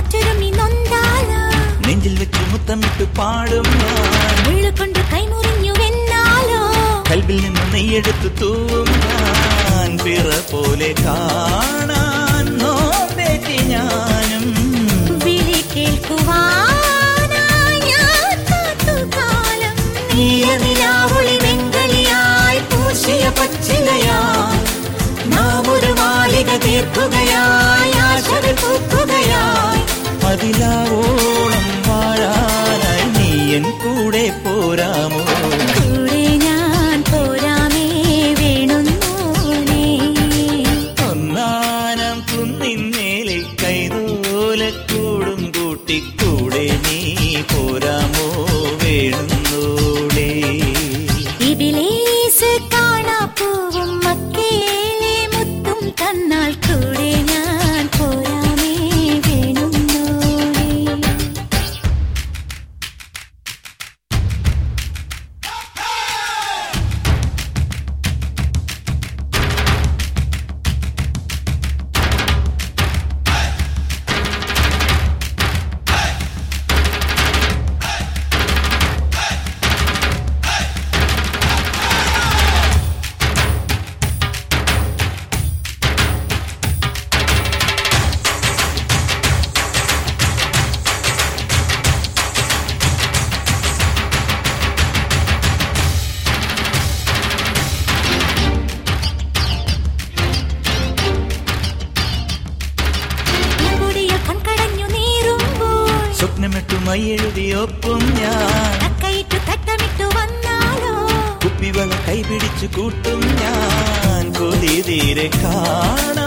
കാറ്റൊരുമി നൊന്താലോ നെഞ്ചിൽ വെച്ച് മുത്തമിട്ട് പാടും ഞാൻ മുള്ളുകൊണ്ട് കൈമുറിഞ്ഞു വെന്നാലോ കൽബിൽ നിന്ന് നെയ്യെടുത്ത് തൂവും ഞാൻ പിറ പോലെ കാണാൻ നോമ്പേറ്റി ഞാനും വിളി കേൾക്കുവാനായി ഞാൻ കാത്തുകാലം നീലനിലാവൊളി വെങ്കളിയായി പൂശിയ പച്ചിലയായി നാം ഒരു മാലിക തീർക്കുകയായി ആശകൾ പൂക്കുകയായി അതിലാവോളം വാഴാനായി നീ എൻ കൂടെ പോരാമോ കൂടെ ഞാൻ പോരാമേ വേണുന്നോനേ ഒന്നാനം കുന്നിന്മേലെ കൈതോലക്കൂടും കൂട്ടിക്കൂടെ നീ പോരാമോ വേണുന്നോളേ ഇബിലീസ് കാണാപ്പൂവും മക്കേലെ മുത്തും തന്നാൽ കൂടെ ഞാൻ പോരാമേ വേണുന്നോനേ സ്വപ്നമിട്ടു മൈയെഴുതിയൊപ്പം ഞാൻ തക്കയിട്ടു തട്ടമിട്ടു വന്നാലോ കുപ്പിവള കൈപിടിച്ചു കൂട്ടും ഞാൻ കൊതി തീരെ കാണാൻ